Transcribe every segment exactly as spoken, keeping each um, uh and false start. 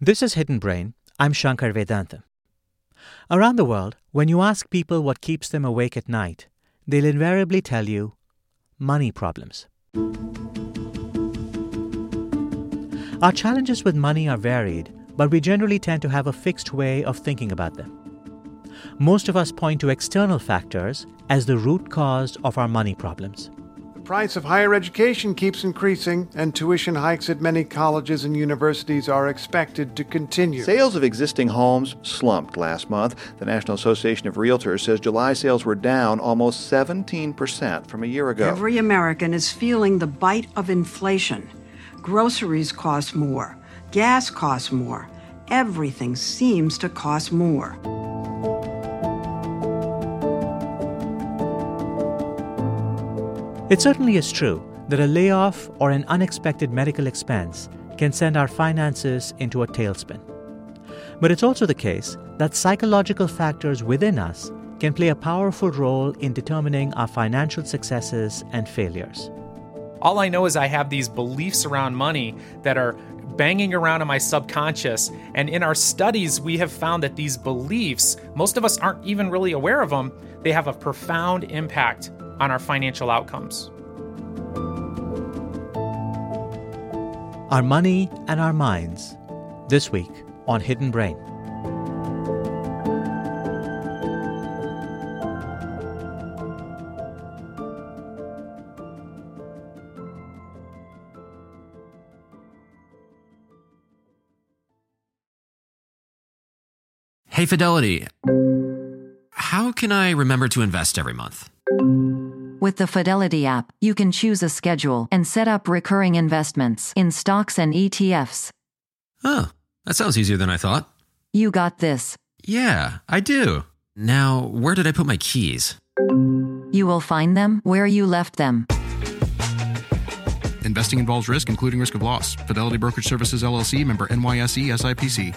This is Hidden Brain. I'm Shankar Vedantam. Around the world, when you ask people what keeps them awake at night, they'll invariably tell you money problems. Our challenges with money are varied, but we generally tend to have a fixed way of thinking about them. Most of us point to external factors as the root cause of our money problems. The price of higher education keeps increasing, and tuition hikes at many colleges and universities are expected to continue. Sales of existing homes slumped last month. The National Association of Realtors says July sales were down almost seventeen percent from a year ago. Every American is feeling the bite of inflation. Groceries cost more. Gas costs more. Everything seems to cost more. It certainly is true that a layoff or an unexpected medical expense can send our finances into a tailspin. But it's also the case that psychological factors within us can play a powerful role in determining our financial successes and failures. All I know is I have these beliefs around money that are banging around in my subconscious. And in our studies, we have found that these beliefs, most of us aren't even really aware of them, they have a profound impact on our financial outcomes. Our money and our minds, this week on Hidden Brain. Hey, Fidelity. How can I remember to invest every month? With the Fidelity app, you can choose a schedule and set up recurring investments in stocks and E T Fs. Oh, that sounds easier than I thought. You got this. Yeah, I do. Now, where did I put my keys? You will find them where you left them. Investing involves risk, including risk of loss. Fidelity Brokerage Services, L L C, member N Y S E, S I P C.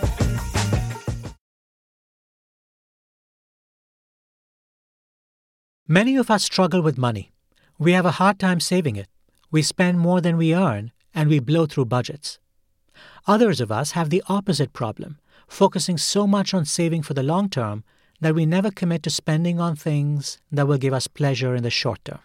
Many of us struggle with money. We have a hard time saving it. We spend more than we earn, and we blow through budgets. Others of us have the opposite problem, focusing so much on saving for the long term that we never commit to spending on things that will give us pleasure in the short term.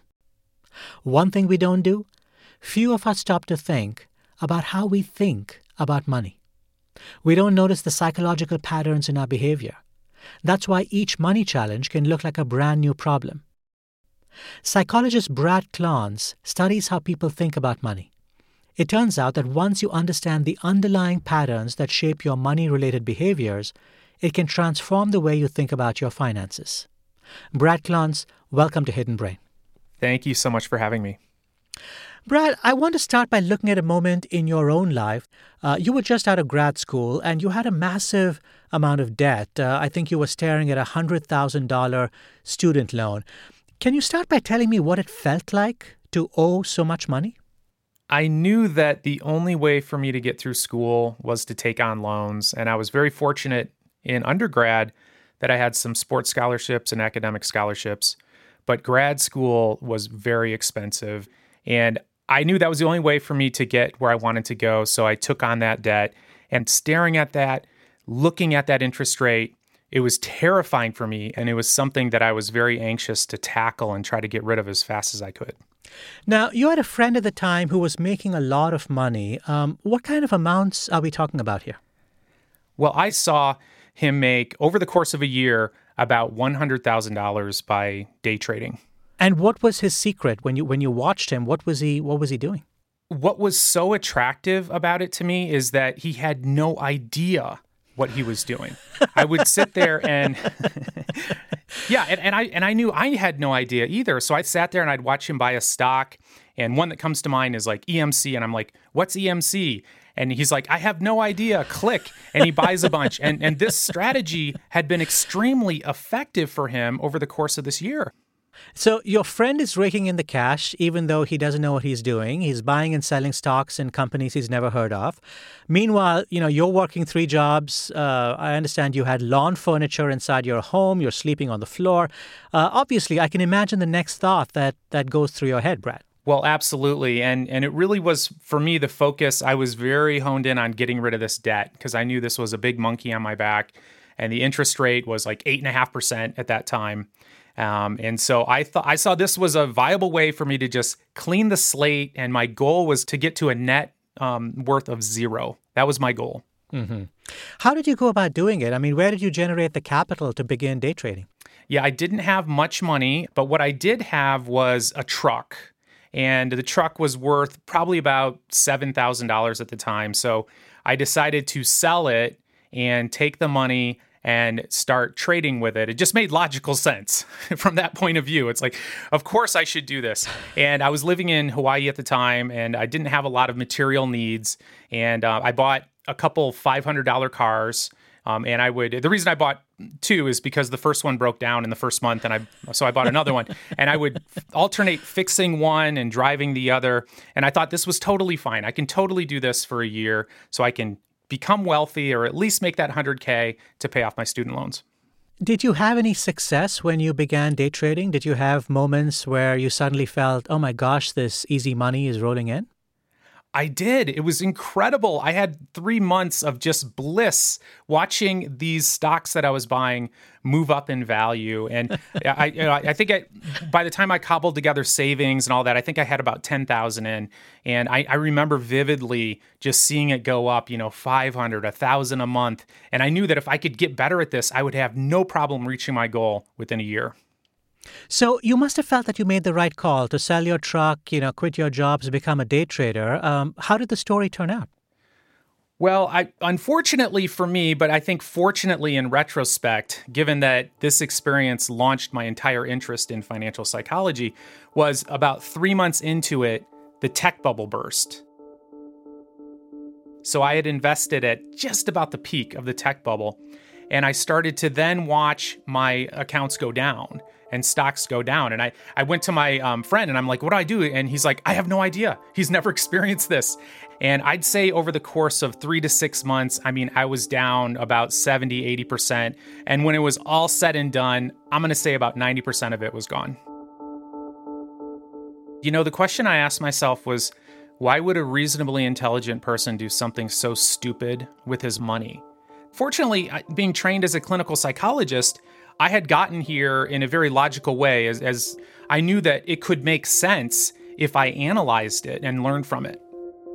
One thing we don't do? Few of us stop to think about how we think about money. We don't notice the psychological patterns in our behavior. That's why each money challenge can look like a brand new problem. Psychologist Brad Klontz studies how people think about money. It turns out that once you understand the underlying patterns that shape your money-related behaviors, it can transform the way you think about your finances. Brad Klontz, welcome to Hidden Brain. Thank you so much for having me. Brad, I want to start by looking at a moment in your own life. Uh, you were just out of grad school and you had a massive amount of debt. Uh, I think you were staring at a one hundred thousand dollars student loan. Can you start by telling me what it felt like to owe so much money? I knew that the only way for me to get through school was to take on loans, and I was very fortunate in undergrad that I had some sports scholarships and academic scholarships, but grad school was very expensive, and I knew that was the only way for me to get where I wanted to go, so I took on that debt, and staring at that, looking at that interest rate, it was terrifying for me, and it was something that I was very anxious to tackle and try to get rid of as fast as I could. Now, you had a friend at the time who was making a lot of money. Um, what kind of amounts are we talking about here? Well, I saw him make, over the course of a year, about one hundred thousand dollars by day trading. And what was his secret when you when you watched him? What was he what was he doing? What was so attractive about it to me is that he had no idea what he was doing. I would sit there and yeah, and, and I and I knew I had no idea either. So I sat there and I'd watch him buy a stock, and one that comes to mind is like E M C, and I'm like, "What's E M C?" And he's like, "I have no idea." Click, and he buys a bunch. And and this strategy had been extremely effective for him over the course of this year. So your friend is raking in the cash, even though he doesn't know what he's doing. He's buying and selling stocks in companies he's never heard of. Meanwhile, you know, you're working three jobs. Uh, I understand you had lawn furniture inside your home. You're sleeping on the floor. Uh, obviously, I can imagine the next thought that, that goes through your head, Brad. Well, absolutely. And and it really was, for me, the focus. I was very honed in on getting rid of this debt because I knew this was a big monkey on my back. And the interest rate was like eight point five percent at that time. Um, and so I thought I saw this was a viable way for me to just clean the slate. And my goal was to get to a net um, worth of zero. That was my goal. Mm-hmm. How did you go about doing it? I mean, where did you generate the capital to begin day trading? Yeah, I didn't have much money, but what I did have was a truck. And the truck was worth probably about seven thousand dollars at the time. So I decided to sell it and take the money and start trading with it. It just made logical sense from that point of view. It's like, of course I should do this. And I was living in Hawaii at the time, and I didn't have a lot of material needs. And uh, I bought a couple five hundred dollars cars. Um, and I would, the reason I bought two is because the first one broke down in the first month. And I, so I bought another one, and I would alternate fixing one and driving the other. And I thought this was totally fine. I can totally do this for a year so I can become wealthy, or at least make that one hundred K to pay off my student loans. Did you have any success when you began day trading? Did you have moments where you suddenly felt, oh my gosh, this easy money is rolling in? I did. It was incredible. I had three months of just bliss watching these stocks that I was buying move up in value. And I, you know, I think I, by the time I cobbled together savings and all that, I think I had about ten thousand in. And I, I remember vividly just seeing it go up, you know, five hundred, one thousand a month. And I knew that if I could get better at this, I would have no problem reaching my goal within a year. So you must have felt that you made the right call to sell your truck, you know, quit your jobs, become a day trader. Um, how did the story turn out? Well, I unfortunately for me, but I think fortunately in retrospect, given that this experience launched my entire interest in financial psychology, was about three months into it, the tech bubble burst. So I had invested at just about the peak of the tech bubble, and I started to then watch my accounts go down and stocks go down. And I, I went to my um, friend and I'm like, what do I do? And he's like, I have no idea. He's never experienced this. And I'd say over the course of three to six months, I mean, I was down about seventy, eighty percent. And when it was all said and done, I'm going to say about ninety percent of it was gone. You know, the question I asked myself was, why would a reasonably intelligent person do something so stupid with his money? Fortunately, being trained as a clinical psychologist, I had gotten here in a very logical way, as, as I knew that it could make sense if I analyzed it and learned from it.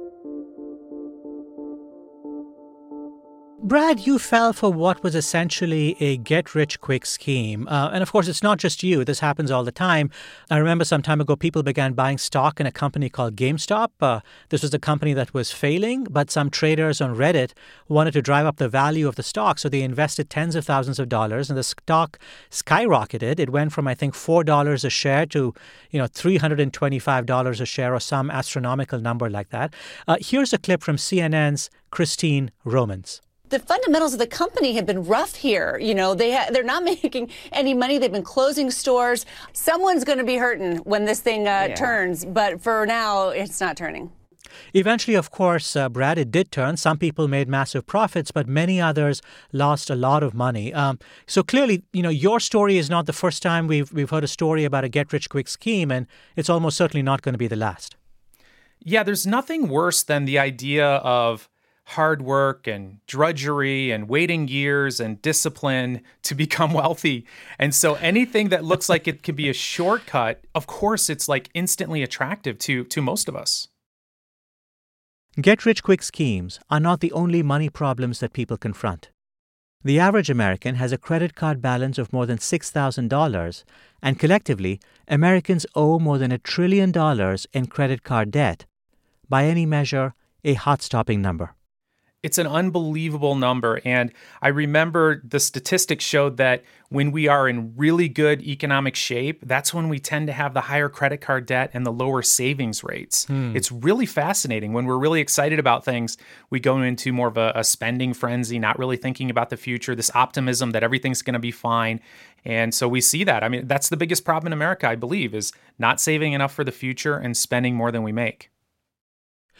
Brad, you fell for what was essentially a get-rich-quick scheme. Uh, and of course, it's not just you. This happens all the time. I remember some time ago, people began buying stock in a company called GameStop. Uh, this was a company that was failing, but some traders on Reddit wanted to drive up the value of the stock. So they invested tens of thousands of dollars, and the stock skyrocketed. It went from, I think, four dollars a share to, you know, three hundred twenty-five dollars a share, or some astronomical number like that. Uh, here's a clip from C N N's Christine Romans. The fundamentals of the company have been rough here. You know, they ha- they're not making any money. They've been closing stores. Someone's going to be hurting when this thing uh, yeah. turns. But for now, it's not turning. Eventually, of course, uh, Brad, it did turn. Some people made massive profits, but many others lost a lot of money. Um, so clearly, you know, your story is not the first time we've we've heard a story about a get-rich-quick scheme, and it's almost certainly not going to be the last. Yeah, there's nothing worse than the idea of hard work and drudgery and waiting years and discipline to become wealthy. And so anything that looks like it could be a shortcut, of course, it's like instantly attractive to, to most of us. Get-rich-quick schemes are not the only money problems that people confront. The average American has a credit card balance of more than six thousand dollars, and collectively, Americans owe more than a trillion dollars in credit card debt. By any measure, a heart-stopping number. It's an unbelievable number. And I remember the statistics showed that when we are in really good economic shape, that's when we tend to have the higher credit card debt and the lower savings rates. Hmm. It's really fascinating. When we're really excited about things, we go into more of a, a spending frenzy, not really thinking about the future, this optimism that everything's going to be fine. And so we see that. I mean, that's the biggest problem in America, I believe, is not saving enough for the future and spending more than we make.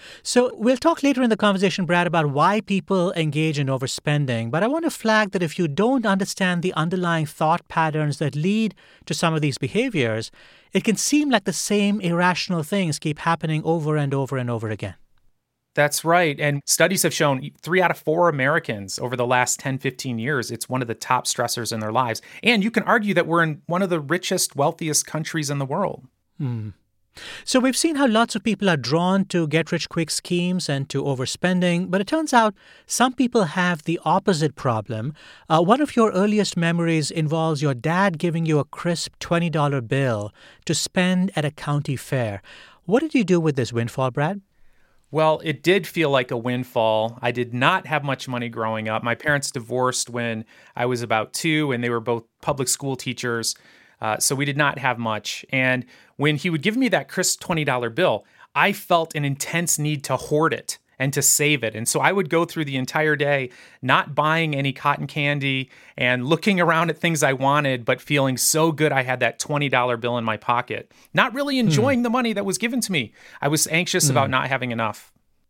So we'll talk later in the conversation, Brad, about why people engage in overspending. But I want to flag that if you don't understand the underlying thought patterns that lead to some of these behaviors, it can seem like the same irrational things keep happening over and over and over again. That's right. And studies have shown three out of four Americans over the last ten, fifteen years, it's one of the top stressors in their lives. And you can argue that we're in one of the richest, wealthiest countries in the world. Hmm. So we've seen how lots of people are drawn to get-rich-quick schemes and to overspending, but it turns out some people have the opposite problem. Uh, one of your earliest memories involves your dad giving you a crisp twenty dollar bill to spend at a county fair. What did you do with this windfall, Brad? Well, it did feel like a windfall. I did not have much money growing up. My parents divorced when I was about two, and they were both public school teachers. Uh, so we did not have much. And when he would give me that crisp twenty dollar bill, I felt an intense need to hoard it and to save it. And so I would go through the entire day not buying any cotton candy and looking around at things I wanted, but feeling so good I had that twenty dollar bill in my pocket, not really enjoying mm. the money that was given to me. I was anxious mm. about not having enough.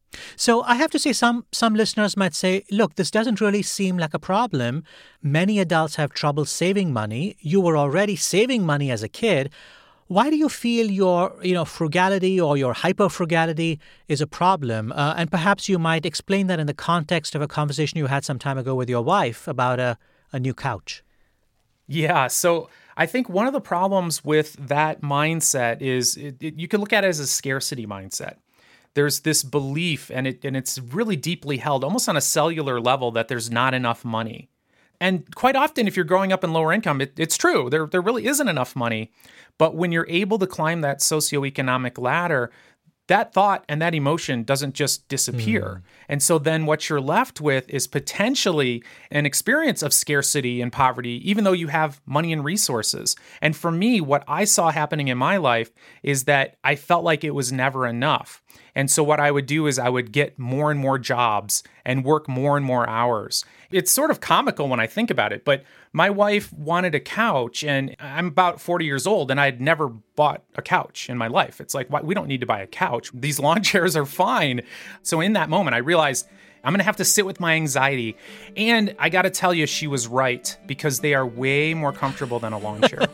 So I have to say some some listeners might say, look, this doesn't really seem like a problem. Many adults have trouble saving money. You were already saving money as a kid. Why do you feel your, you know, frugality or your hyper-frugality is a problem? Uh, and perhaps you might explain that in the context of a conversation you had some time ago with your wife about a, a new couch. Yeah, so I think one of the problems with that mindset is it, it, you can look at it as a scarcity mindset. There's this belief, and it and it's really deeply held, almost on a cellular level, that there's not enough money. And quite often, if you're growing up in lower income, it, it's true. There, there really isn't enough money. But when you're able to climb that socioeconomic ladder, that thought and that emotion doesn't just disappear. Mm. And so then what you're left with is potentially an experience of scarcity and poverty, even though you have money and resources. And for me, what I saw happening in my life is that I felt like it was never enough. And so what I would do is I would get more and more jobs and work more and more hours. It's sort of comical when I think about it, but my wife wanted a couch, and I'm about forty years old, and I had never bought a couch in my life. It's like, why, we don't need to buy a couch. These lawn chairs are fine. So in that moment, I realized I'm going to have to sit with my anxiety. And I got to tell you, she was right, because they are way more comfortable than a lawn chair.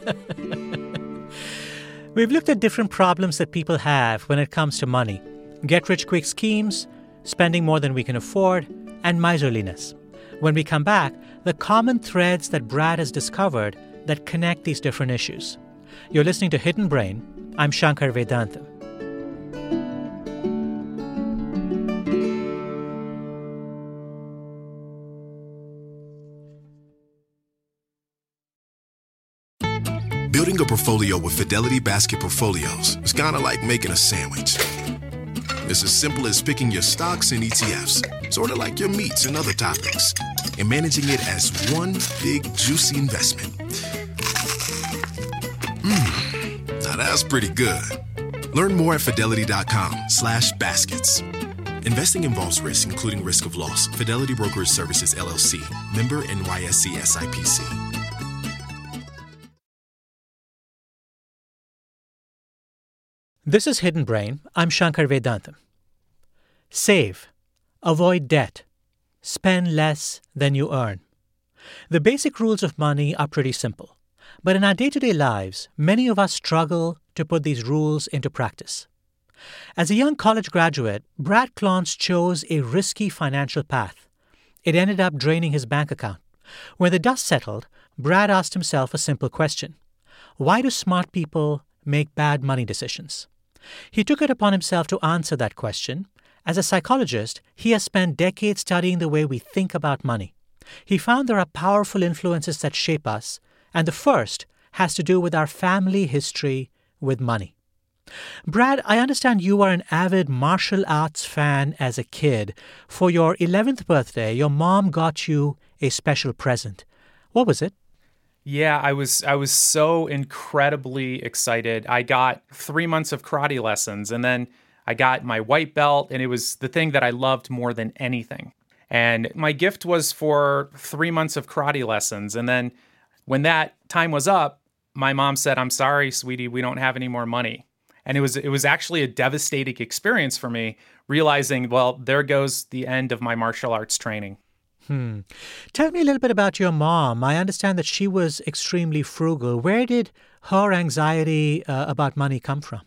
We've looked at different problems that people have when it comes to money. Get-rich-quick schemes, spending more than we can afford, and miserliness. When we come back, the common threads that Brad has discovered that connect these different issues. You're listening to Hidden Brain. I'm Shankar Vedantam. Building a portfolio with Fidelity Basket Portfolios is kind of like making a sandwich. It's as simple as picking your stocks and E T Fs, sort of like your meats and other toppings, and managing it as one big, juicy investment. Mmm, now that's pretty good. Learn more at fidelity.com slash baskets. Investing involves risk, including risk of loss. Fidelity Brokerage Services, L L C. Member N Y S E S I P C. This is Hidden Brain. I'm Shankar Vedantam. Save. Avoid debt. Spend less than you earn. The basic rules of money are pretty simple. But in our day-to-day lives, many of us struggle to put these rules into practice. As a young college graduate, Brad Klontz chose a risky financial path. It ended up draining his bank account. When the dust settled, Brad asked himself a simple question. Why do smart people make bad money decisions? He took it upon himself to answer that question. As a psychologist, he has spent decades studying the way we think about money. He found there are powerful influences that shape us, and the first has to do with our family history with money. Brad, I understand you are an avid martial arts fan as a kid. For your eleventh birthday, your mom got you a special present. What was it? Yeah, I was I was so incredibly excited. I got three months of karate lessons, and then I got my white belt, and it was the thing that I loved more than anything. And my gift was for three months of karate lessons. And then when that time was up, my mom said, "I'm sorry, sweetie, we don't have any more money." And it was it was actually a devastating experience for me, realizing, well, there goes the end of my martial arts training. Hmm. Tell me a little bit about your mom. I understand that she was extremely frugal. Where did her anxiety uh, about money come from?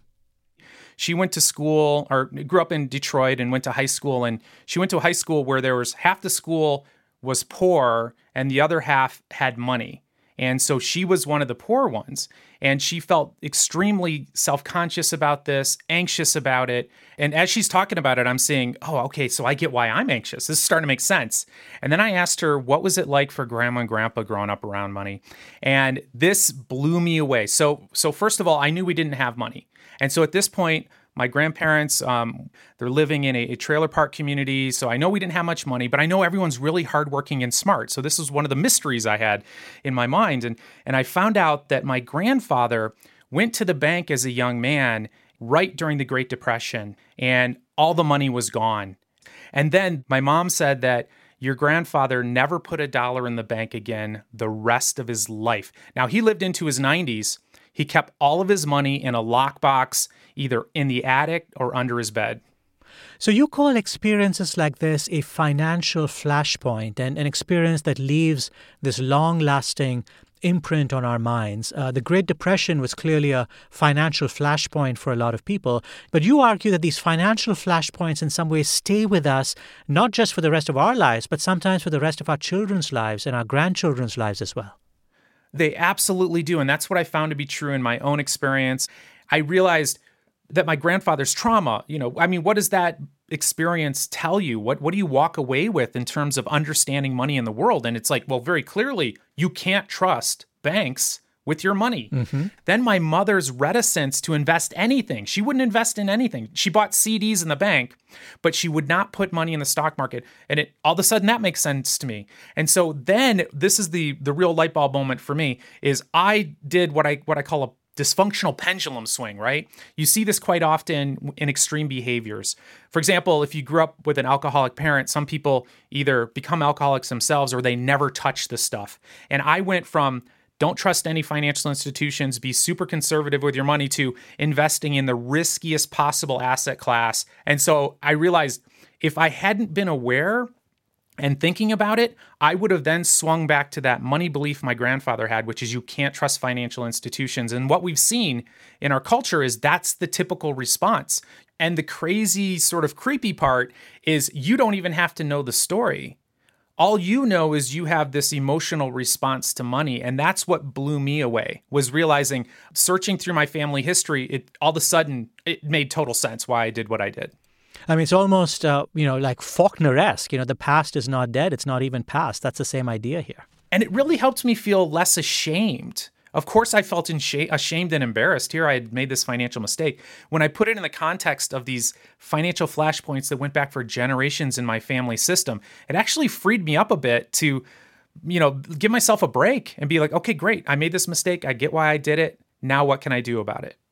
She went to school, or grew up in Detroit and went to high school. And she went to a high school where there was half the school was poor and the other half had money. And so she was one of the poor ones. And she felt extremely self-conscious about this, anxious about it. And as she's talking about it, I'm saying, oh, okay, so I get why I'm anxious. This is starting to make sense. And then I asked her, what was it like for grandma and grandpa growing up around money? And this blew me away. So, so first of all, I knew we didn't have money. And so at this point, my grandparents, um, they're living in a, a trailer park community, so I know we didn't have much money, but I know everyone's really hardworking and smart. So this was one of the mysteries I had in my mind. And, and I found out that my grandfather went to the bank as a young man right during the Great Depression, and all the money was gone. And then my mom said that your grandfather never put a dollar in the bank again the rest of his life. Now, he lived into his nineties. He kept all of his money in a lockbox, either in the attic or under his bed. So you call experiences like this a financial flashpoint, and an experience that leaves this long-lasting imprint on our minds. Uh, the Great Depression was clearly a financial flashpoint for a lot of people, but you argue that these financial flashpoints in some ways stay with us, not just for the rest of our lives, but sometimes for the rest of our children's lives and our grandchildren's lives as well. They absolutely do. And that's what I found to be true in my own experience. I realized that my grandfather's trauma, you know, I mean, what does that experience tell you? What what do you walk away with in terms of understanding money in the world? And it's like, well, very clearly, you can't trust banks with your money. Mm-hmm. Then my mother's reticence to invest anything. She wouldn't invest in anything. She bought C Ds in the bank, but she would not put money in the stock market. And it all of a sudden that makes sense to me. And so then this is the the real light bulb moment for me, is I did what I what I call a dysfunctional pendulum swing, right? You see this quite often in extreme behaviors. For example, if you grew up with an alcoholic parent, some people either become alcoholics themselves or they never touch this stuff. And I went from don't trust any financial institutions, be super conservative with your money, to investing in the riskiest possible asset class. And so I realized if I hadn't been aware and thinking about it, I would have then swung back to that money belief my grandfather had, which is you can't trust financial institutions. And what we've seen in our culture is that's the typical response. And the crazy sort of creepy part is you don't even have to know the story. All you know is you have this emotional response to money. And that's what blew me away, was realizing, searching through my family history, it all of a sudden, it made total sense why I did what I did. I mean, it's almost, uh, you know, like Faulkner-esque. You know, the past is not dead. It's not even past. That's the same idea here. And it really helped me feel less ashamed. Of course, I felt ashamed and embarrassed. Here I had made this financial mistake. When I put it in the context of these financial flashpoints that went back for generations in my family system, it actually freed me up a bit to, you know, give myself a break and be like, okay, great. I made this mistake. I get why I did it. Now what can I do about it?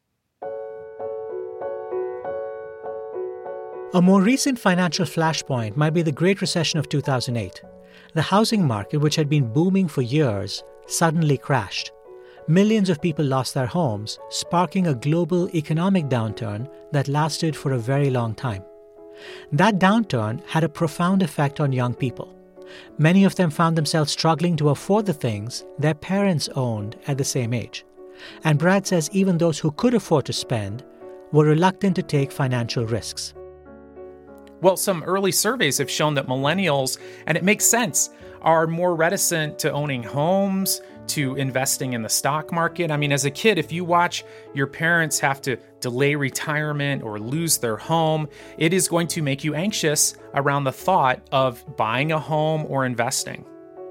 A more recent financial flashpoint might be the Great Recession of two thousand eight. The housing market, which had been booming for years, suddenly crashed. Millions of people lost their homes, sparking a global economic downturn that lasted for a very long time. That downturn had a profound effect on young people. Many of them found themselves struggling to afford the things their parents owned at the same age. And Brad says even those who could afford to spend were reluctant to take financial risks. Well, some early surveys have shown that millennials, and it makes sense, are more reticent to owning homes, to investing in the stock market. I mean, as a kid, if you watch your parents have to delay retirement or lose their home, it is going to make you anxious around the thought of buying a home or investing.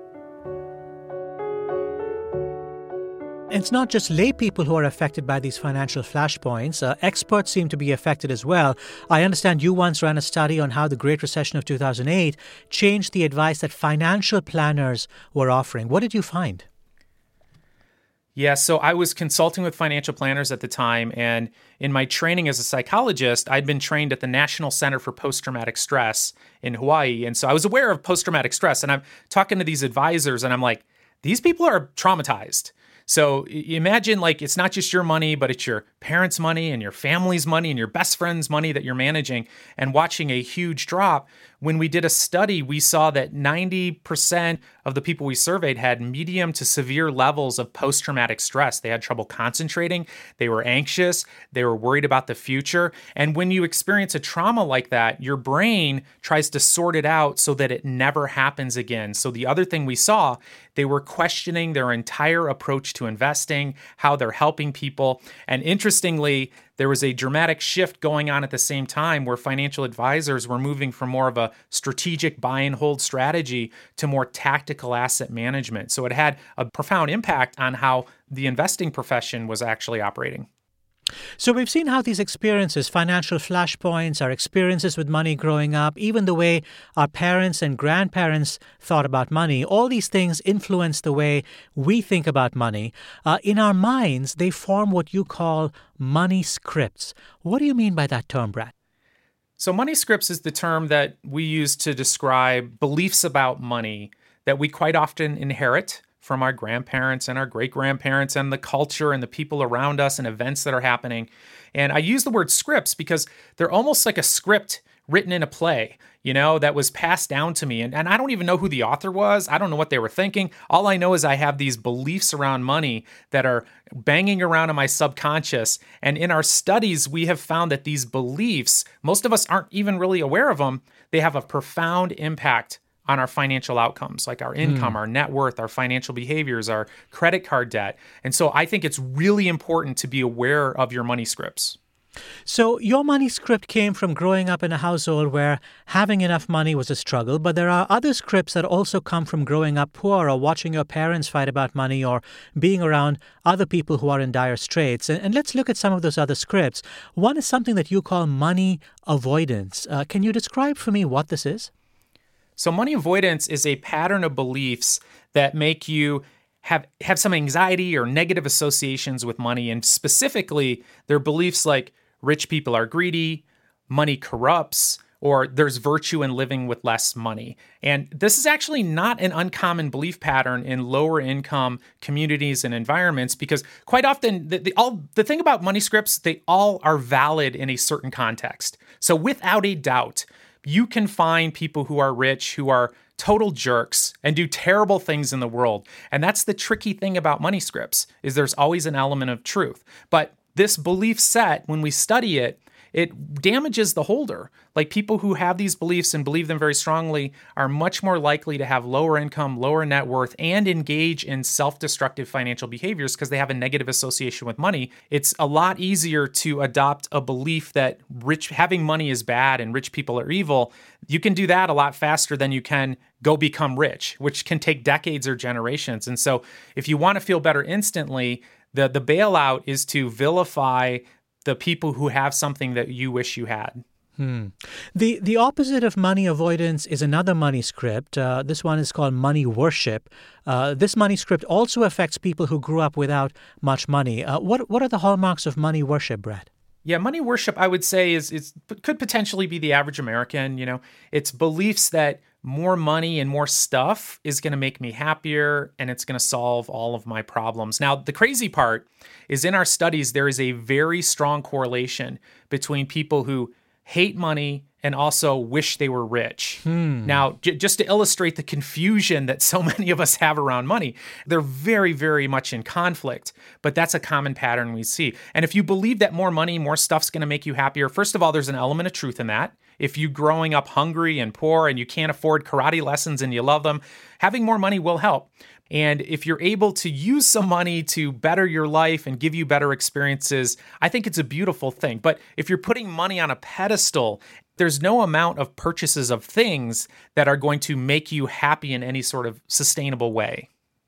It's not just lay people who are affected by these financial flashpoints. Uh, experts seem to be affected as well. I understand you once ran a study on how the Great Recession of two thousand eight changed the advice that financial planners were offering. What did you find? Yeah, so I was consulting with financial planners at the time, and in my training as a psychologist, I'd been trained at the National Center for Post-Traumatic Stress in Hawaii, and so I was aware of post-traumatic stress, and I'm talking to these advisors, and I'm like, these people are traumatized. So imagine like it's not just your money, but it's your parents' money and your family's money and your best friend's money that you're managing and watching a huge drop. When we did a study, we saw that ninety percent of the people we surveyed had medium to severe levels of post-traumatic stress. They had trouble concentrating, they were anxious, they were worried about the future. And when you experience a trauma like that, your brain tries to sort it out so that it never happens again. So the other thing we saw, they were questioning their entire approach to investing, how they're helping people. And interestingly, there was a dramatic shift going on at the same time where financial advisors were moving from more of a strategic buy and hold strategy to more tactical asset management. So it had a profound impact on how the investing profession was actually operating. So we've seen how these experiences, financial flashpoints, our experiences with money growing up, even the way our parents and grandparents thought about money, all these things influence the way we think about money. Uh, in our minds, they form what you call money scripts. What do you mean by that term, Brad? So money scripts is the term that we use to describe beliefs about money that we quite often inherit from our grandparents and our great-grandparents and the culture and the people around us and events that are happening. And I use the word scripts because they're almost like a script written in a play, you know, that was passed down to me. And, and I don't even know who the author was. I don't know what they were thinking. All I know is I have these beliefs around money that are banging around in my subconscious. And in our studies, we have found that these beliefs, most of us aren't even really aware of them. They have a profound impact on our financial outcomes, like our income, mm. our net worth, our financial behaviors, our credit card debt. And so I think it's really important to be aware of your money scripts. So your money script came from growing up in a household where having enough money was a struggle, but there are other scripts that also come from growing up poor or watching your parents fight about money or being around other people who are in dire straits. And, and let's look at some of those other scripts. One is something that you call money avoidance. Uh, can you describe for me what this is? So money avoidance is a pattern of beliefs that make you have have some anxiety or negative associations with money. And specifically, they're beliefs like rich people are greedy, money corrupts, or there's virtue in living with less money. And this is actually not an uncommon belief pattern in lower income communities and environments because quite often the, the, all, the thing about money scripts, they all are valid in a certain context. So without a doubt, you can find people who are rich, who are total jerks and do terrible things in the world. And that's the tricky thing about money scripts, is there's always an element of truth. But this belief set, when we study it, it damages the holder. Like people who have these beliefs and believe them very strongly are much more likely to have lower income, lower net worth, and engage in self-destructive financial behaviors because they have a negative association with money. It's a lot easier to adopt a belief that rich having money is bad and rich people are evil. You can do that a lot faster than you can go become rich, which can take decades or generations. And so if you want to feel better instantly, the, the bailout is to vilify the people who have something that you wish you had. Hmm. The the opposite of money avoidance is another money script. Uh, this one is called money worship. Uh, this money script also affects people who grew up without much money. Uh, what what are the hallmarks of money worship, Brad? Yeah, money worship, I would say, is is could potentially be the average American. You know, it's beliefs that more money and more stuff is going to make me happier and it's going to solve all of my problems. Now, the crazy part is in our studies, there is a very strong correlation between people who hate money and also wish they were rich. Hmm. Now, j- just to illustrate the confusion that so many of us have around money, they're very, very much in conflict, but that's a common pattern we see. And if you believe that more money, more stuff's going to make you happier, first of all, there's an element of truth in that. If you growing up hungry and poor and you can't afford karate lessons and you love them, having more money will help. And if you're able to use some money to better your life and give you better experiences, I think it's a beautiful thing. But if you're putting money on a pedestal, there's no amount of purchases of things that are going to make you happy in any sort of sustainable way.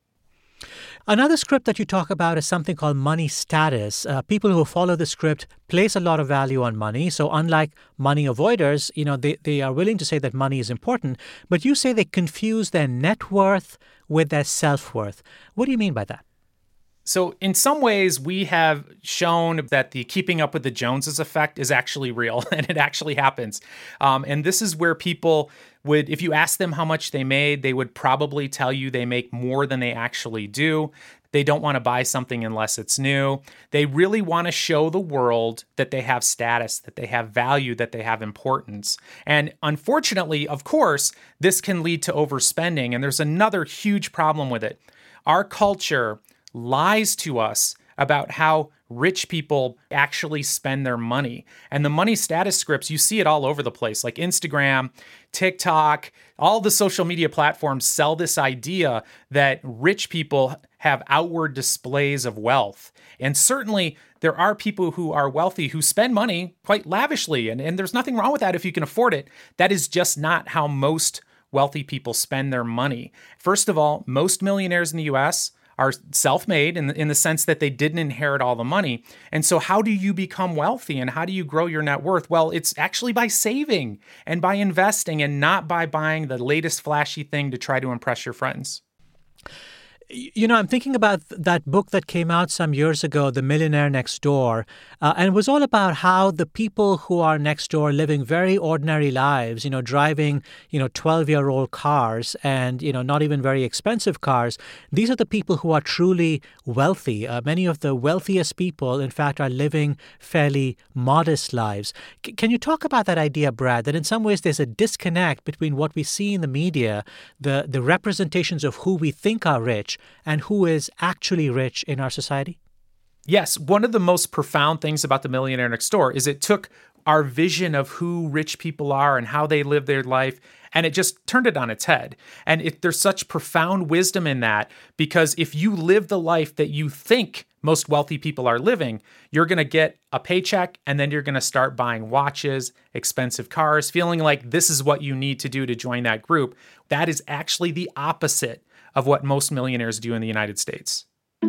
Another script that you talk about is something called money status. Uh, people who follow the script place a lot of value on money. So unlike money avoiders, you know, they, they are willing to say that money is important, but you say they confuse their net worth with their self-worth. What do you mean by that? So in some ways, we have shown that the keeping up with the Joneses effect is actually real, and it actually happens. Um, and this is where people would, if you ask them how much they made, they would probably tell you they make more than they actually do. They don't want to buy something unless it's new. They really want to show the world that they have status, that they have value, that they have importance. And unfortunately, of course, this can lead to overspending. And there's another huge problem with it. Our culture lies to us about how rich people actually spend their money. And the money status scripts, you see it all over the place, like Instagram, TikTok, all the social media platforms sell this idea that rich people have outward displays of wealth. And certainly there are people who are wealthy who spend money quite lavishly, and, and there's nothing wrong with that if you can afford it. That is just not how most wealthy people spend their money. First of all, most millionaires in the U S are self-made in the, in the sense that they didn't inherit all the money. And so how do you become wealthy and how do you grow your net worth? Well, it's actually by saving and by investing and not by buying the latest flashy thing to try to impress your friends. You know, I'm thinking about that book that came out some years ago, The Millionaire Next Door, uh, and it was all about how the people who are next door living very ordinary lives, you know, driving, you know, twelve-year-old cars and, you know, not even very expensive cars. These are the people who are truly wealthy. Uh, many of the wealthiest people, in fact, are living fairly modest lives. C- can you talk about that idea, Brad, that in some ways there's a disconnect between what we see in the media, the, the representations of who we think are rich, and who is actually rich in our society? Yes. One of the most profound things about The Millionaire Next Door is it took our vision of who rich people are and how they live their life, and it just turned it on its head. And it, there's such profound wisdom in that, because if you live the life that you think most wealthy people are living, you're going to get a paycheck and then you're going to start buying watches, expensive cars, feeling like this is what you need to do to join that group. That is actually the opposite of what most millionaires do in the United States.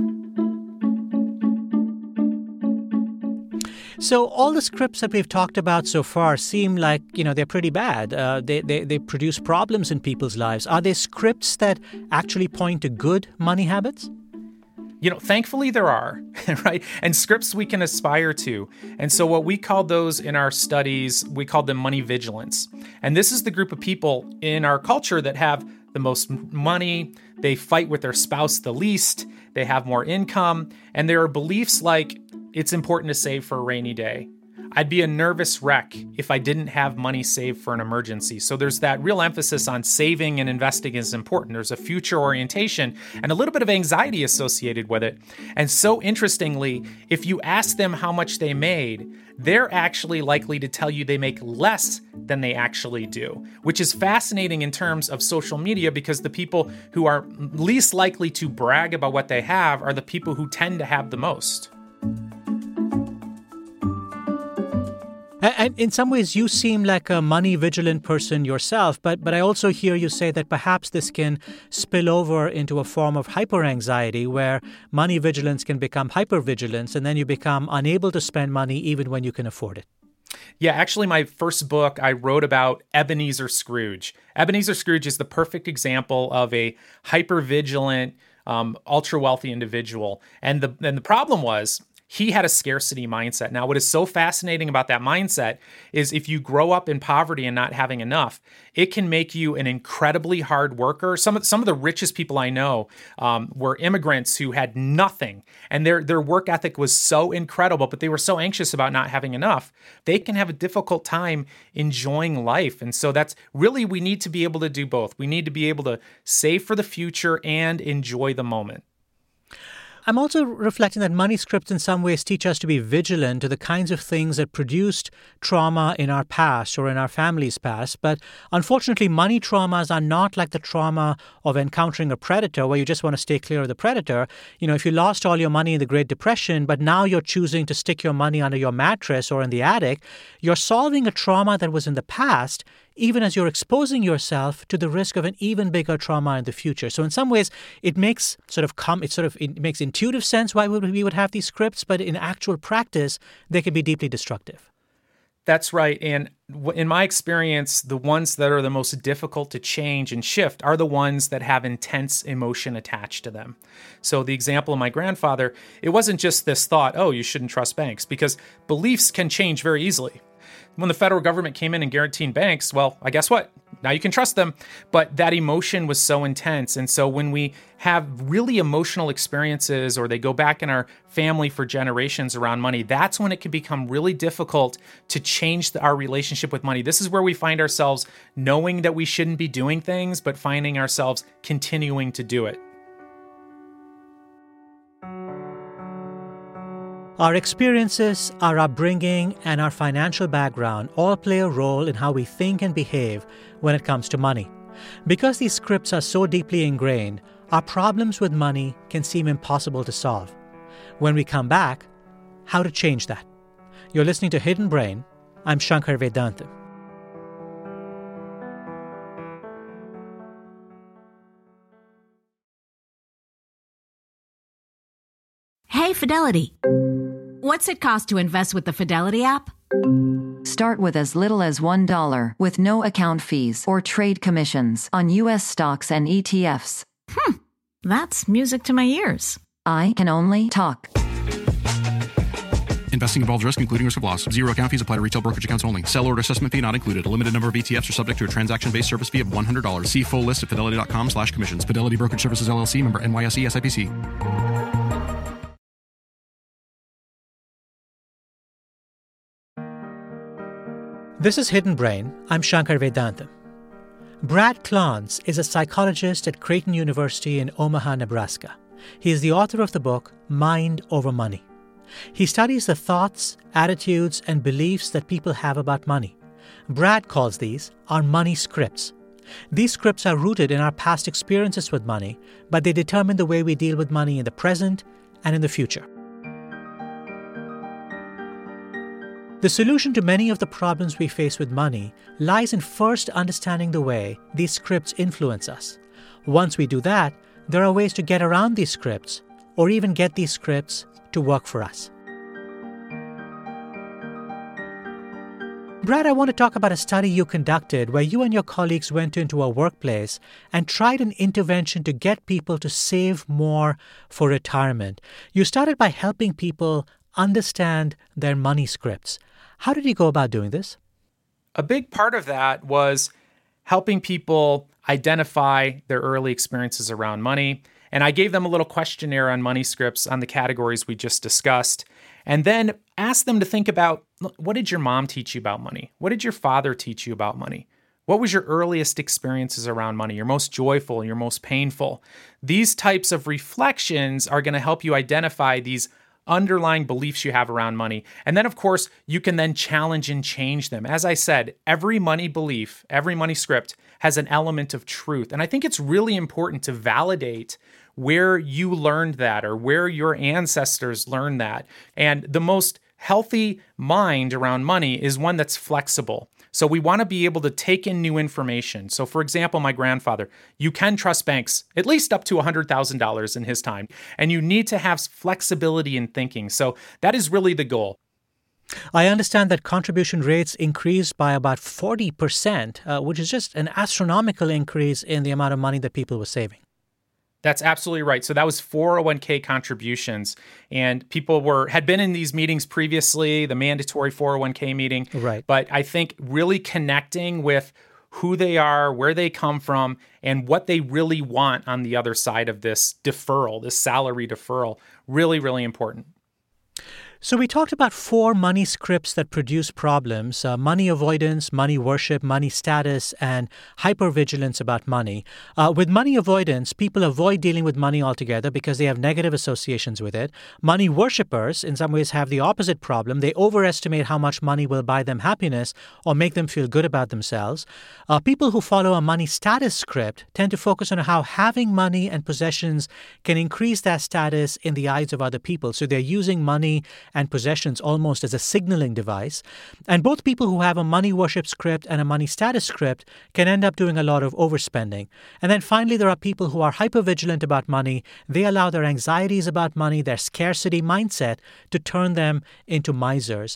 So all the scripts that we've talked about so far seem like, you know, they're pretty bad. Uh, they, they, they produce problems in people's lives. Are they scripts that actually point to good money habits? You know, thankfully there are, right? And scripts we can aspire to. And so what we called those in our studies, we called them money vigilance. And this is the group of people in our culture that have the most money, they fight with their spouse the least, they have more income, and there are beliefs like it's important to save for a rainy day. I'd be a nervous wreck if I didn't have money saved for an emergency. So there's that real emphasis on saving and investing is important. There's a future orientation and a little bit of anxiety associated with it. And so interestingly, if you ask them how much they made, they're actually likely to tell you they make less than they actually do, which is fascinating in terms of social media, because the people who are least likely to brag about what they have are the people who tend to have the most. And in some ways, you seem like a money vigilant person yourself, but but I also hear you say that perhaps this can spill over into a form of hyperanxiety, where money vigilance can become hypervigilance, and then you become unable to spend money even when you can afford it. Yeah, actually, my first book, I wrote about Ebenezer Scrooge. Ebenezer Scrooge is the perfect example of a hypervigilant, um, ultra-wealthy individual. And the and the problem was, he had a scarcity mindset. Now, what is so fascinating about that mindset is if you grow up in poverty and not having enough, it can make you an incredibly hard worker. Some of some of the richest people I know um, were immigrants who had nothing, and their their work ethic was so incredible, but they were so anxious about not having enough. They can have a difficult time enjoying life. And so that's really, we need to be able to do both. We need to be able to save for the future and enjoy the moment. I'm also reflecting that money scripts in some ways teach us to be vigilant to the kinds of things that produced trauma in our past or in our family's past. But unfortunately, money traumas are not like the trauma of encountering a predator where you just want to stay clear of the predator. You know, if you lost all your money in the Great Depression, but now you're choosing to stick your money under your mattress or in the attic, you're solving a trauma that was in the past, even as you're exposing yourself to the risk of an even bigger trauma in the future. So in some ways, it makes sort of come, it sort of it makes intuitive sense why we would have these scripts, but in actual practice, they can be deeply destructive. That's right. And in my experience, the ones that are the most difficult to change and shift are the ones that have intense emotion attached to them. So the example of my grandfather, it wasn't just this thought, oh, you shouldn't trust banks, because beliefs can change very easily. When the federal government came in and guaranteed banks, well, I guess what? Now you can trust them. But that emotion was so intense. And so when we have really emotional experiences, or they go back in our family for generations around money, that's when it can become really difficult to change the, our relationship with money. This is where we find ourselves knowing that we shouldn't be doing things, but finding ourselves continuing to do it. Our experiences, our upbringing, and our financial background all play a role in how we think and behave when it comes to money. Because these scripts are so deeply ingrained, our problems with money can seem impossible to solve. When we come back, how to change that. You're listening to Hidden Brain. I'm Shankar Vedantam. Hey, Fidelity. What's it cost to invest with the Fidelity app? Start with as little as one dollar with no account fees or trade commissions on U S stocks and E T Fs. Hmm, that's music to my ears. I can only talk. Investing involves risk, including risk of loss. Zero account fees apply to retail brokerage accounts only. Sell order assessment fee not included. A limited number of E T Fs are subject to a transaction-based service fee of one hundred dollars. See full list at fidelity.com slash commissions. Fidelity Brokerage Services, L L C, member N Y S E, S I P C. This is Hidden Brain. I'm Shankar Vedantam. Brad Klontz is a psychologist at Creighton University in Omaha, Nebraska. He is the author of the book Mind Over Money. He studies the thoughts, attitudes, and beliefs that people have about money. Brad calls these our money scripts. These scripts are rooted in our past experiences with money, but they determine the way we deal with money in the present and in the future. The solution to many of the problems we face with money lies in first understanding the way these scripts influence us. Once we do that, there are ways to get around these scripts or even get these scripts to work for us. Brad, I want to talk about a study you conducted where you and your colleagues went into a workplace and tried an intervention to get people to save more for retirement. You started by helping people understand their money scripts. How did you go about doing this? A big part of that was helping people identify their early experiences around money. And I gave them a little questionnaire on money scripts on the categories we just discussed, and then asked them to think about, what did your mom teach you about money? What did your father teach you about money? What was your earliest experiences around money, your most joyful, your most painful? These types of reflections are going to help you identify these underlying beliefs you have around money. And then, of course, you can then challenge and change them. As I said, every money belief, every money script has an element of truth. And I think it's really important to validate where you learned that or where your ancestors learned that. And the most healthy mind around money is one that's flexible. So we want to be able to take in new information. So for example, my grandfather, you can trust banks at least up to one hundred thousand dollars in his time, and you need to have flexibility in thinking. So that is really the goal. I understand that contribution rates increased by about forty percent, uh, which is just an astronomical increase in the amount of money that people were saving. That's absolutely right. So that was four oh one k contributions, and people were had been in these meetings previously, the mandatory four oh one k meeting. Right. But I think really connecting with who they are, where they come from, and what they really want on the other side of this deferral, this salary deferral, really, really important. So we talked about four money scripts that produce problems: uh, money avoidance, money worship, money status, and hypervigilance about money. Uh, with money avoidance, people avoid dealing with money altogether because they have negative associations with it. Money worshipers, in some ways, have the opposite problem. They overestimate how much money will buy them happiness or make them feel good about themselves. Uh, people who follow a money status script tend to focus on how having money and possessions can increase their status in the eyes of other people. So they're using money and possessions almost as a signaling device. And both people who have a money worship script and a money status script can end up doing a lot of overspending. And then finally, there are people who are hypervigilant about money. They allow their anxieties about money, their scarcity mindset, to turn them into misers.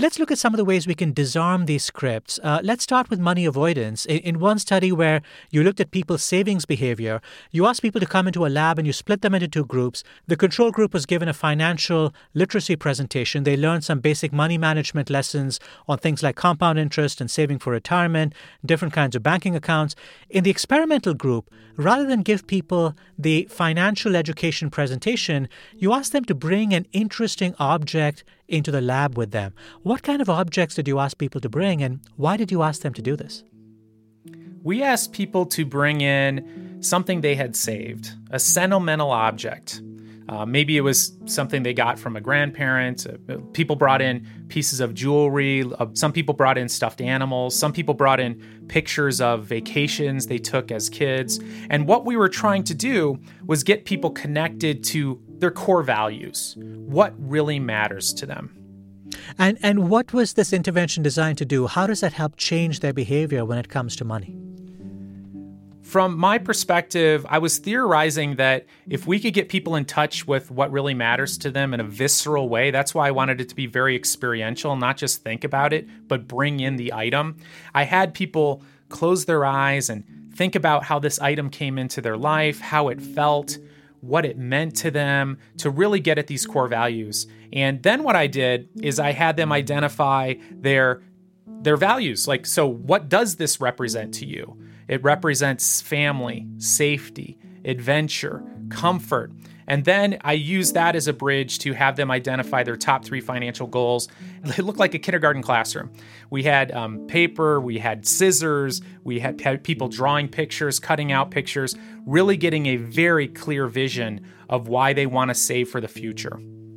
Let's look at some of the ways we can disarm these scripts. Uh, let's start with money avoidance. In, in one study where you looked at people's savings behavior, you asked people to come into a lab and you split them into two groups. The control group was given a financial literacy presentation. They learned some basic money management lessons on things like compound interest and saving for retirement, different kinds of banking accounts. In the experimental group, rather than give people the financial education presentation, you asked them to bring an interesting object into the lab with them. What kind of objects did you ask people to bring, and why did you ask them to do this? We asked people to bring in something they had saved, a sentimental object. Uh, maybe it was something they got from a grandparent. Uh, people brought in pieces of jewelry. Uh, some people brought in stuffed animals. Some people brought in pictures of vacations they took as kids. And what we were trying to do was get people connected to their core values, what really matters to them. And and what was this intervention designed to do? How does that help change their behavior when it comes to money? From my perspective, I was theorizing that if we could get people in touch with what really matters to them in a visceral way, that's why I wanted it to be very experiential, not just think about it, but bring in the item. I had people close their eyes and think about how this item came into their life, how it felt, what it meant to them, to really get at these core values. And then what I did is I had them identify their their values. Like, so what does this represent to you? It represents family, safety, adventure, comfort. And then I use that as a bridge to have them identify their top three financial goals. It looked like a kindergarten classroom. We had um, paper, we had scissors, we had, had people drawing pictures, cutting out pictures, really getting a very clear vision of why they want to save for the future.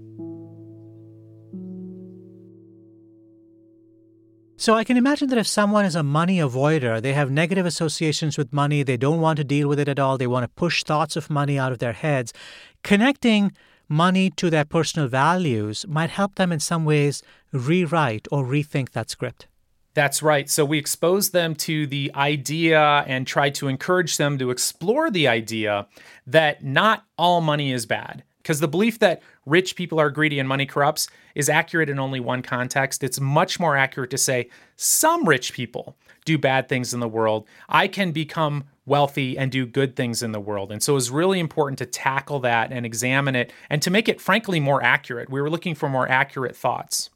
So I can imagine that if someone is a money avoider, they have negative associations with money, they don't want to deal with it at all, they want to push thoughts of money out of their heads, connecting money to their personal values might help them in some ways rewrite or rethink that script. That's right. So we exposed them to the idea and tried to encourage them to explore the idea that not all money is bad. Because the belief that rich people are greedy and money corrupts is accurate in only one context. It's much more accurate to say some rich people do bad things in the world. I can become wealthy and do good things in the world. And so it was really important to tackle that and examine it and to make it, frankly, more accurate. We were looking for more accurate thoughts.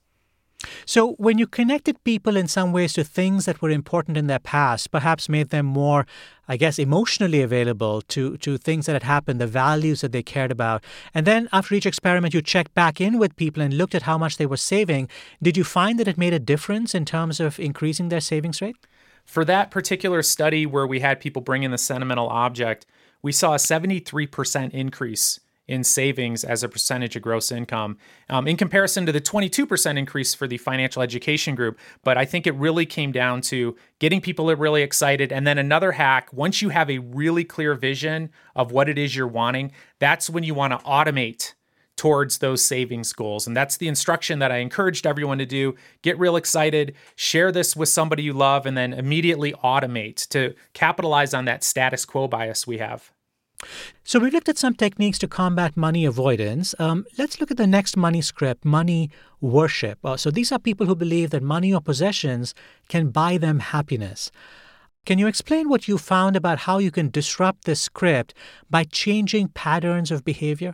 So when you connected people in some ways to things that were important in their past, perhaps made them more, I guess, emotionally available to, to things that had happened, the values that they cared about, and then after each experiment you checked back in with people and looked at how much they were saving, did you find that it made a difference in terms of increasing their savings rate? For that particular study where we had people bring in the sentimental object, we saw a seventy-three percent increase in savings as a percentage of gross income, um, in comparison to the twenty-two percent increase for the financial education group. But I think it really came down to getting people really excited. And then another hack, once you have a really clear vision of what it is you're wanting, that's when you want to automate towards those savings goals. And that's the instruction that I encouraged everyone to do. Get real excited, share this with somebody you love, and then immediately automate to capitalize on that status quo bias we have. So we've looked at some techniques to combat money avoidance. Um, let's look at the next money script, money worship. Uh, so these are people who believe that money or possessions can buy them happiness. Can you explain what you found about how you can disrupt this script by changing patterns of behavior?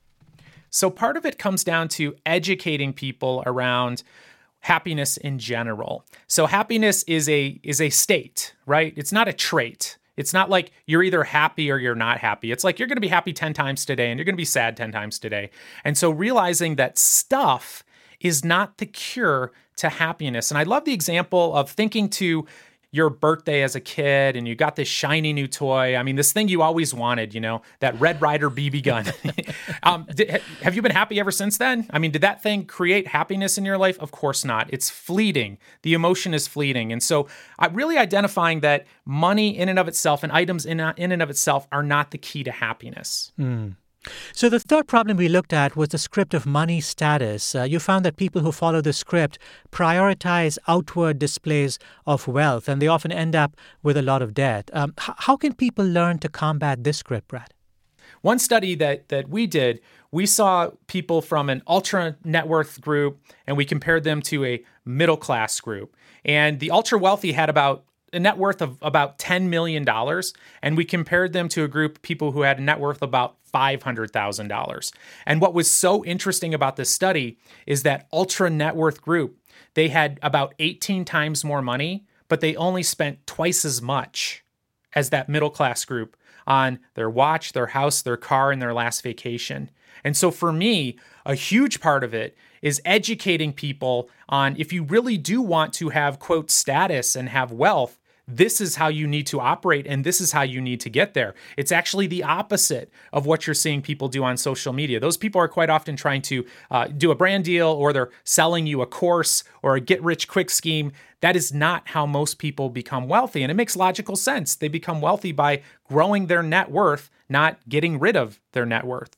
So part of it comes down to educating people around happiness in general. So happiness is a is a state, right? It's not a trait. It's not like you're either happy or you're not happy. It's like you're going to be happy ten times today and you're going to be sad ten times today. And so realizing that stuff is not the cure to happiness. And I love the example of thinking to your birthday as a kid and you got this shiny new toy. I mean, this thing you always wanted, you know, that Red Ryder B B gun. um, did, have you been happy ever since then? I mean, did that thing create happiness in your life? Of course not. It's fleeting. The emotion is fleeting. And so uh, really identifying that money in and of itself and items in, in and of itself are not the key to happiness. Mm. So the third problem we looked at was the script of money status. Uh, you found that people who follow the script prioritize outward displays of wealth, and they often end up with a lot of debt. Um, h- how can people learn to combat this script, Brad? One study that that we did, we saw people from an ultra net worth group, and we compared them to a middle class group. And the ultra wealthy had about a net worth of about ten million dollars. And we compared them to a group of people who had a net worth of about five hundred thousand dollars. And what was so interesting about this study is that ultra net worth group, they had about eighteen times more money, but they only spent twice as much as that middle class group on their watch, their house, their car, and their last vacation. And so for me, a huge part of it is educating people on, if you really do want to have, quote, status and have wealth, this is how you need to operate, and this is how you need to get there. It's actually the opposite of what you're seeing people do on social media. Those people are quite often trying to uh, do a brand deal, or they're selling you a course or a get-rich-quick scheme. That is not how most people become wealthy, and it makes logical sense. They become wealthy by growing their net worth, not getting rid of their net worth.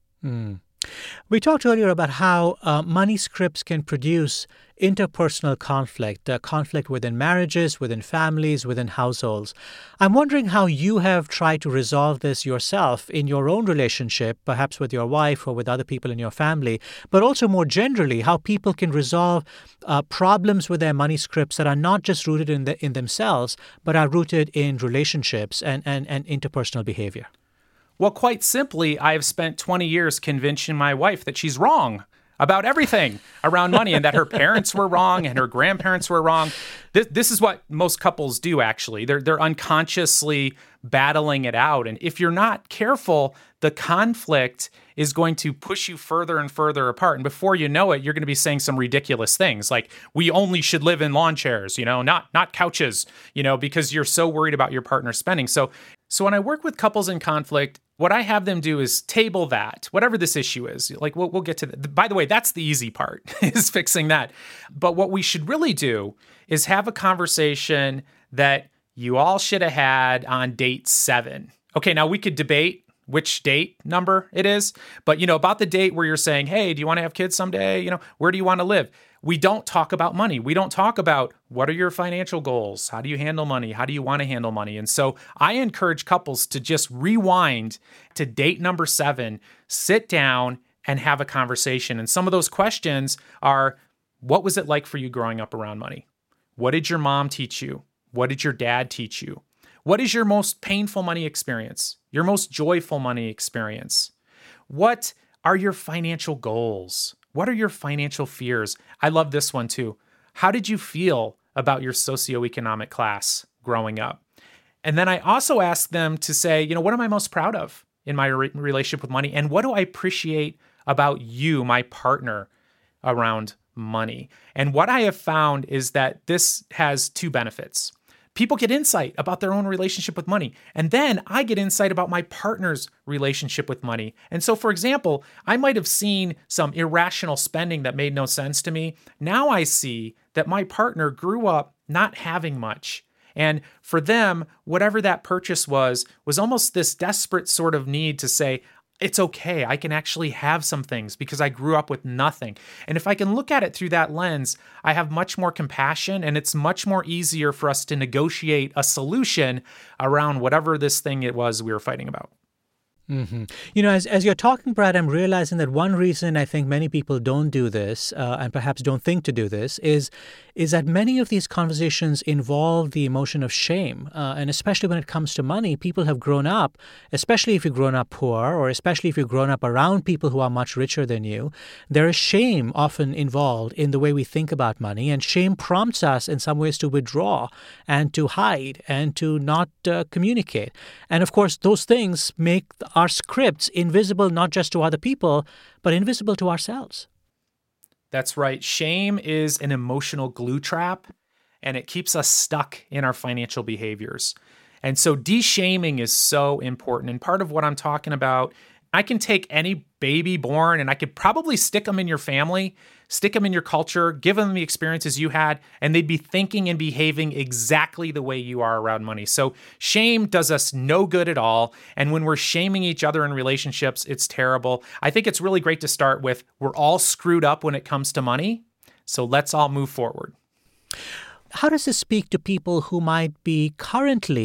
Mm. We talked earlier about how uh, money scripts can produce interpersonal conflict, uh, conflict within marriages, within families, within households. I'm wondering how you have tried to resolve this yourself in your own relationship, perhaps with your wife or with other people in your family, but also more generally, how people can resolve uh, problems with their money scripts that are not just rooted in the, in themselves, but are rooted in relationships and, and, and interpersonal behavior. Well, quite simply, I have spent twenty years convincing my wife that she's wrong about everything around money, and that her parents were wrong and her grandparents were wrong. This, this is what most couples do, actually. They're, they're unconsciously battling it out. And if you're not careful, the conflict is going to push you further and further apart. And before you know it, you're going to be saying some ridiculous things like, we only should live in lawn chairs, you know, not not couches, you know, because you're so worried about your partner spending. So, so when I work with couples in conflict, what I have them do is table that, whatever this issue is. Like, we'll, we'll get to that. By the way, that's the easy part, is fixing that. But what we should really do is have a conversation that you all should have had on date seven. Okay, now we could debate which date number it is, but, you know, about the date where you're saying, hey, do you want to have kids someday? You know, where do you want to live? We don't talk about money. We don't talk about what are your financial goals? How do you handle money? How do you want to handle money? And so I encourage couples to just rewind to date number seven, sit down and have a conversation. And some of those questions are, what was it like for you growing up around money? What did your mom teach you? What did your dad teach you? What is your most painful money experience? Your most joyful money experience? What are your financial goals? What are your financial fears? I love this one too. How did you feel about your socioeconomic class growing up? And then I also ask them to say, you know, what am I most proud of in my re- relationship with money? And what do I appreciate about you, my partner, around money? And what I have found is that this has two benefits. People get insight about their own relationship with money. And then I get insight about my partner's relationship with money. And so, for example, I might have seen some irrational spending that made no sense to me. Now I see that my partner grew up not having much. And for them, whatever that purchase was, was almost this desperate sort of need to say, it's okay, I can actually have some things because I grew up with nothing. And if I can look at it through that lens, I have much more compassion, and it's much more easier for us to negotiate a solution around whatever this thing it was we were fighting about. Mm-hmm. You know, as, as you're talking, Brad, I'm realizing that one reason I think many people don't do this uh, and perhaps don't think to do this is is that many of these conversations involve the emotion of shame. Uh, and especially when it comes to money, people have grown up, especially if you've grown up poor or especially if you've grown up around people who are much richer than you, there is shame often involved in the way we think about money. And shame prompts us in some ways to withdraw and to hide and to not uh, communicate. And of course, those things make our scripts invisible not just to other people, but invisible to ourselves. That's right. Shame is an emotional glue trap, and it keeps us stuck in our financial behaviors. And so de-shaming is so important. And part of what I'm talking about, I can take any baby born and I could probably stick them in your family, stick them in your culture, give them the experiences you had, and they'd be thinking and behaving exactly the way you are around money. So shame does us no good at all. And when we're shaming each other in relationships, it's terrible. I think it's really great to start with, we're all screwed up when it comes to money, so let's all move forward. How does this speak to people who might be currently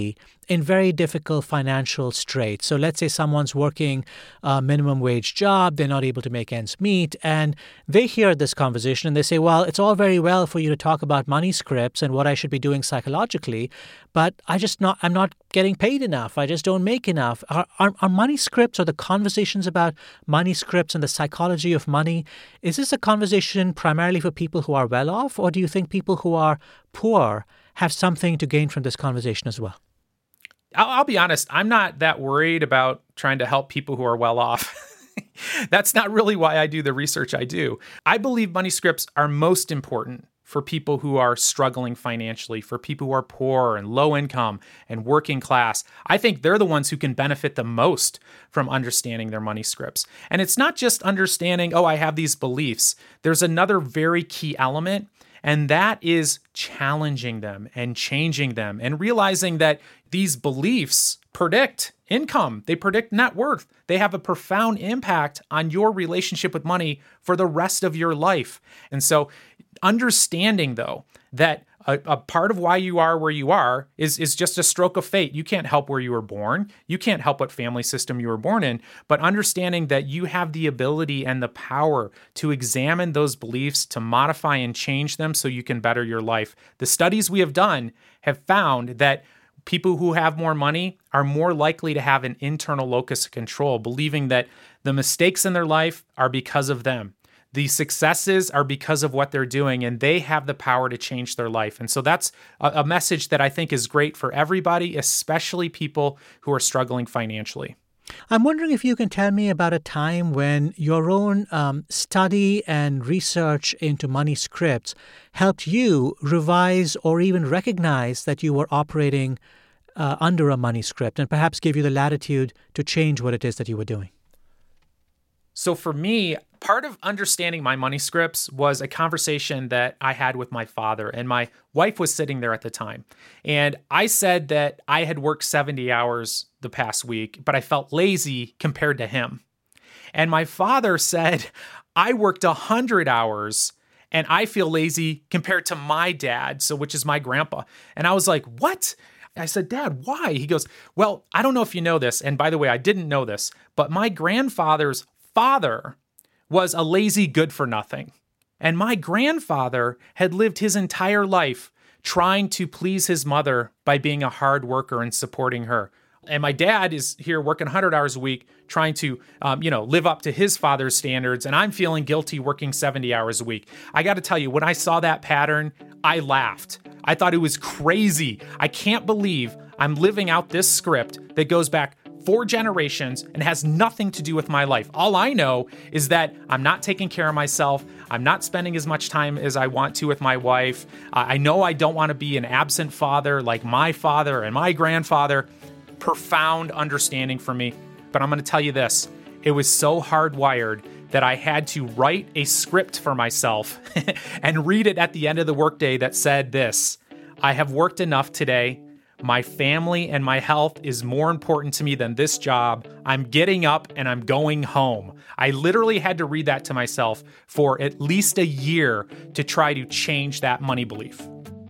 in very difficult financial straits. So let's say someone's working a minimum wage job, they're not able to make ends meet, and they hear this conversation and they say, well, it's all very well for you to talk about money scripts and what I should be doing psychologically, but I just not I'm not getting paid enough. I just don't make enough. Are, are, are money scripts or the conversations about money scripts and the psychology of money, is this a conversation primarily for people who are well off, or do you think people who are poor have something to gain from this conversation as well? I'll, I'll be honest, I'm not that worried about trying to help people who are well off. That's not really why I do the research I do. I believe money scripts are most important for people who are struggling financially, for people who are poor and low income and working class. I think they're the ones who can benefit the most from understanding their money scripts. And it's not just understanding, oh, I have these beliefs. There's another very key element, and that is challenging them and changing them and realizing that these beliefs predict income. They predict net worth. They have a profound impact on your relationship with money for the rest of your life. And so understanding, though, that a, a part of why you are where you are is, is just a stroke of fate. You can't help where you were born. You can't help what family system you were born in. But understanding that you have the ability and the power to examine those beliefs, to modify and change them so you can better your life. The studies we have done have found that people who have more money are more likely to have an internal locus of control, believing that the mistakes in their life are because of them. The successes are because of what they're doing, and they have the power to change their life. And so that's a, a message that I think is great for everybody, especially people who are struggling financially. I'm wondering if you can tell me about a time when your own um, study and research into money scripts helped you revise or even recognize that you were operating uh, under a money script and perhaps give you the latitude to change what it is that you were doing. So for me, part of understanding my money scripts was a conversation that I had with my father, and my wife was sitting there at the time. And I said that I had worked seventy hours the past week, but I felt lazy compared to him. And my father said, I worked one hundred hours and I feel lazy compared to my dad, so which is my grandpa. And I was like, what? I said, Dad, why? He goes, well, I don't know if you know this. And by the way, I didn't know this, but my grandfather's father was a lazy good for nothing. And my grandfather had lived his entire life trying to please his mother by being a hard worker and supporting her. And my dad is here working one hundred hours a week, trying to, um, you know, live up to his father's standards. And I'm feeling guilty working seventy hours a week. I got to tell you, when I saw that pattern, I laughed. I thought it was crazy. I can't believe I'm living out this script that goes back four generations and has nothing to do with my life. All I know is that I'm not taking care of myself. I'm not spending as much time as I want to with my wife. Uh, I know I don't want to be an absent father like my father and my grandfather. Profound understanding for me. But I'm going to tell you this. It was so hardwired that I had to write a script for myself and read it at the end of the workday that said this: I have worked enough today. My family and my health is more important to me than this job. I'm getting up and I'm going home. I literally had to read that to myself for at least a year to try to change that money belief.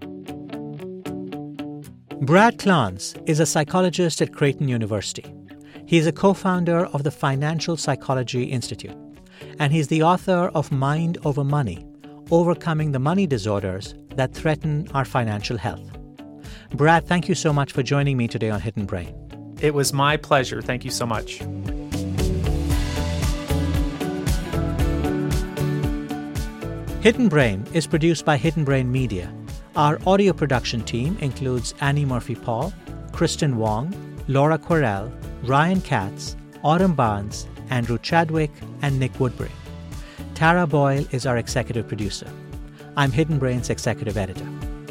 Brad Klontz is a psychologist at Creighton University. He's a co-founder of the Financial Psychology Institute, and he's the author of Mind Over Money: Overcoming the Money Disorders That Threaten Our Financial Health. Brad, thank you so much for joining me today on Hidden Brain. It was my pleasure. Thank you so much. Hidden Brain is produced by Hidden Brain Media. Our audio production team includes Annie Murphy-Paul, Kristen Wong, Laura Querelle, Ryan Katz, Autumn Barnes, Andrew Chadwick, and Nick Woodbury. Tara Boyle is our executive producer. I'm Hidden Brain's executive editor.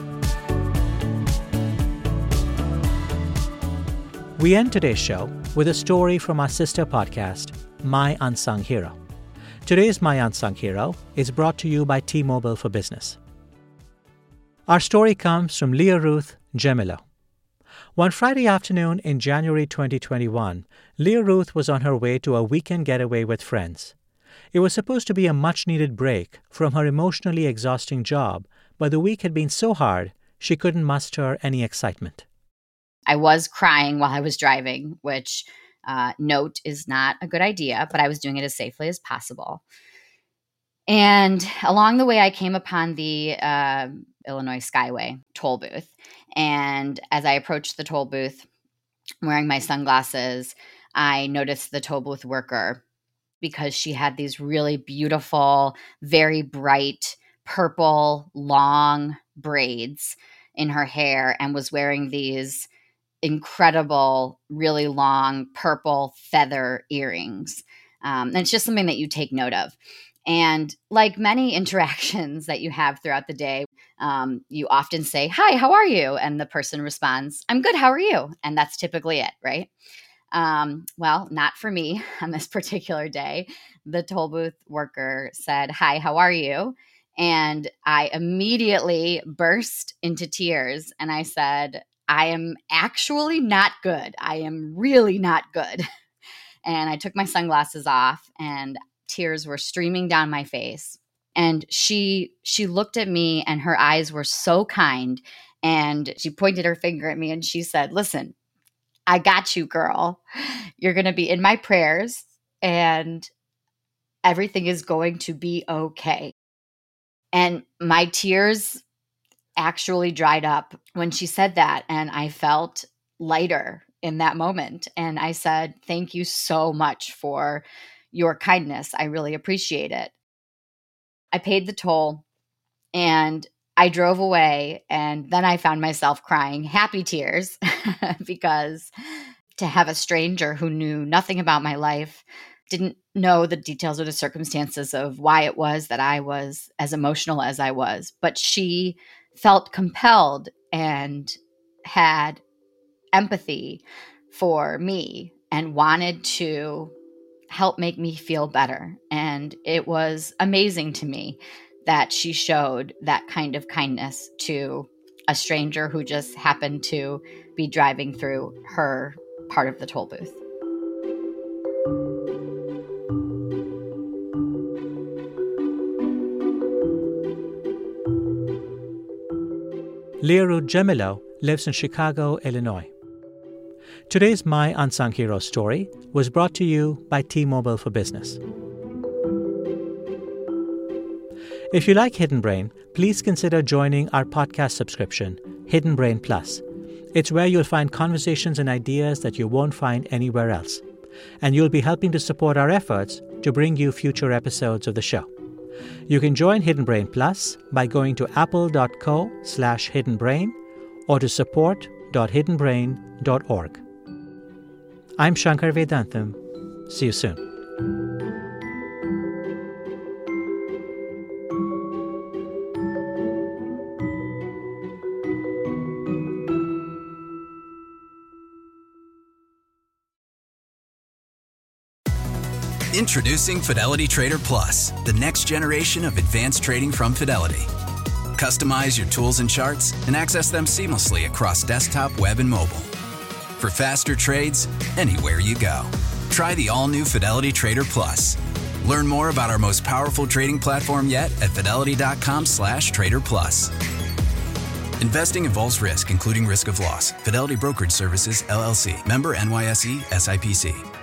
We end today's show with a story from our sister podcast, My Unsung Hero. Today's My Unsung Hero is brought to you by T-Mobile for Business. Our story comes from Leah Ruth Gemillo. One Friday afternoon in January twenty twenty-one, Leah Ruth was on her way to a weekend getaway with friends. It was supposed to be a much-needed break from her emotionally exhausting job, but the week had been so hard she couldn't muster any excitement. I was crying while I was driving, which uh, note is not a good idea, but I was doing it as safely as possible. And along the way, I came upon the uh, Illinois Skyway toll booth. And as I approached the toll booth, wearing my sunglasses, I noticed the toll booth worker because she had these really beautiful, very bright, purple, long braids in her hair and was wearing these incredible, really long purple feather earrings. Um, and it's just something that you take note of. And like many interactions that you have throughout the day, um, you often say, "Hi, how are you?" And the person responds, "I'm good, how are you?" And that's typically it, right? Um, well, not for me on this particular day. The toll booth worker said, "Hi, how are you?" And I immediately burst into tears. And I said, "I am actually not good. I am really not good." And I took my sunglasses off and tears were streaming down my face. And she she looked at me and her eyes were so kind. And she pointed her finger at me and she said, "Listen, I got you, girl. You're going to be in my prayers and everything is going to be okay." And my tears actually dried up when she said that. And I felt lighter in that moment. And I said, "Thank you so much for your kindness. I really appreciate it." I paid the toll and I drove away. And then I found myself crying happy tears because to have a stranger who knew nothing about my life, didn't know the details or the circumstances of why it was that I was as emotional as I was, but she felt compelled and had empathy for me and wanted to help make me feel better. And it was amazing to me that she showed that kind of kindness to a stranger who just happened to be driving through her part of the toll booth. Learu Gemilo lives in Chicago, Illinois. Today's My Unsung Hero story was brought to you by T-Mobile for Business. If you like Hidden Brain, please consider joining our podcast subscription, Hidden Brain Plus. It's where you'll find conversations and ideas that you won't find anywhere else. And you'll be helping to support our efforts to bring you future episodes of the show. You can join Hidden Brain Plus by going to apple.co slash hidden brain or to support dot hidden brain dot org. I'm Shankar Vedantam. See you soon. Introducing Fidelity Trader Plus, the next generation of advanced trading from Fidelity. Customize your tools and charts and access them seamlessly across desktop, web, and mobile. For faster trades, anywhere you go. Try the all-new Fidelity Trader Plus. Learn more about our most powerful trading platform yet at fidelity.com slash trader plus. Investing involves risk, including risk of loss. Fidelity Brokerage Services, L L C. Member N Y S E, S I P C.